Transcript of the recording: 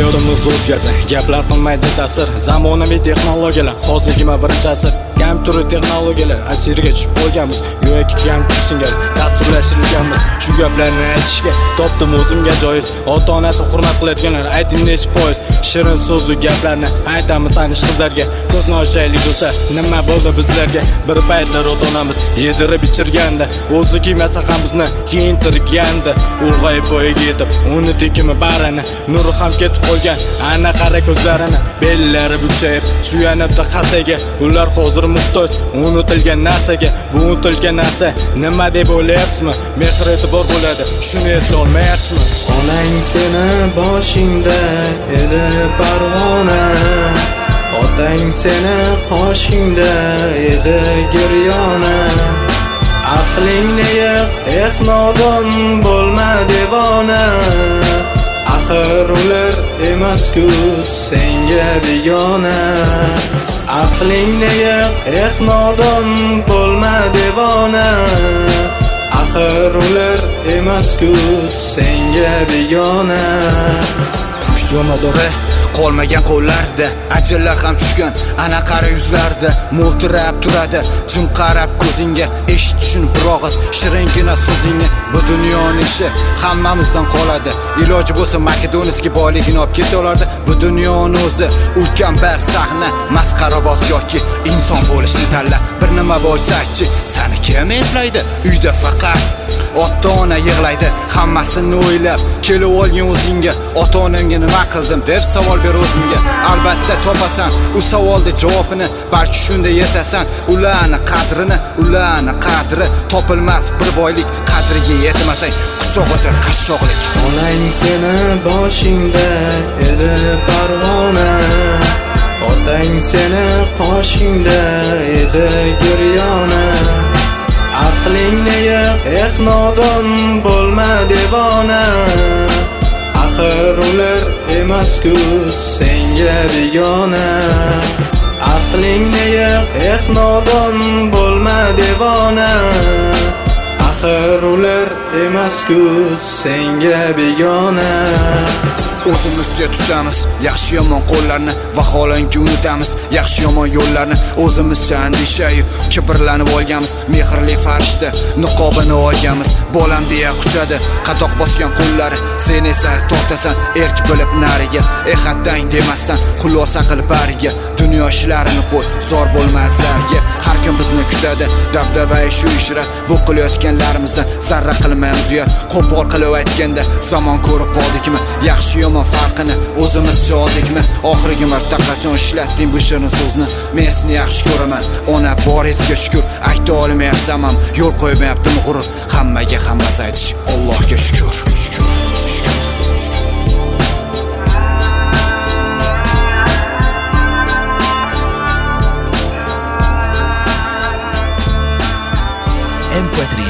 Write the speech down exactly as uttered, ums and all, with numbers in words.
Hayotimiz o'zgardi, gaplar qilmaydi ta'sir. Zamonaviy texnologiyalar hozirgina birinchi asr. Kompyuter texnologiyalar asiriga tushib qolganmiz. Yo'q kompyuter singari dasturlashtirilganmiz. Shu gaplarni aytishga topdim o'zimga joiz. Ota-onasi hurmat qiladiganlar ayting necha foiz. Shirin so'zli gaplarni aytamiz tanish qizlarga. Ko'zni ochaylik bo'lsa, nima bo'ldi bizlarga? Bir paytlar ota-onamiz yedirib ichirganda, o'zi kiymasa ham bizni kiyintirganda. Ulg'ayib voyaga yetib, uni tekimi barini, nuri ham ketib qolgan. Ana qara ko'zlarini, bellari bukchayib, suyanibdi qasaga. Ular hozir muhtoj unutilgan narsaga. Bu unutilgan narsa nima deb o'ylayapsizmi? Mehr e'tibor bo'ladi, shuni eslay olmayapsizmi? Onang seni boshingda edi parvona, otang seni qoshingda edi giryona. Aqlingni yig', eh nodon bo'lma devona. Axir ular emas-ku senga begona. Aqlingni yig', eh nodon bo'lma devona. Axir ular emas-ku senga begona. Pijomadore qolmagan qo'llarda ajinlar ham tushgan, ana qara yuzlarda mo'ltirab turadi. Jim qarab ko'zingga, eshit tushun bir og'iz shirinkina so'zingni. Bu dunyoning ishi hammamizdan qoladi. Iloji bo'lsa Makedoniyskiy boyligini olib keta olardi. Bu dunyoning o'zi ulkan bir sahna, masxarabos yoki inson bo'lishni tanla. Bir nima bo'lsa-chi, seni kim eslaydi? Uyda faqat ota-ona yig'laydi. Hammasini o'ylab kelib olgan o'zingga, ota-onamga nima qildim deb savol ber o'zingga. Albatta topasan u savolning javobini, balki shunda yetasan ularning qadrini. Ularning qadri topilmas bir boylik, qadriga yetmasang quchoq ochar qashshoqlik. Onang seni boshingda edi parvona, otang seni qoshingda edi giryona. Aqlingni yig', eh nodon bo'lma devona. Axir ular emas-ku senga begona. Aqlingni yig', eh nodon bo'lma devona. Axir ular emas-ku senga begona. O'zimizcha tutamiz yaxshi yomon qo'llarni, vaholanki unutamiz yaxshi yomon yo'llarni. O'zimizcha andishayu kibrlanib olganmiz. Mehrli farishta niqobini olganmiz. Bolam deya quchadi qatoq bosgan qo'llari. Sen esa tortasan erk bo'lib nariga. Ehatdang demasdan xulosa qilib bariga. Dunyo ishlarini qo'y, zor bo'lmaslarga. Har kim bizni kutadi, dabdabay shu ishra. Bu qilayotganlarimizdan zarra qilmaymiz uyat. Qo'pol qilib aytganda zamon ko'rib qoldikmi? Yaxshi yomon farqini o'zimizcha oldikmi? Oxirgi marta qachon ishlatding bu shirin so'zni? Men seni yaxshi ko'raman, ona boringizga shukr. Ayta olmayapsam ham yo'l qo'ymayaptimi g'urur? Hammaga hammasi aytish Allohga shukr. Shukr. Shukr. M cuatro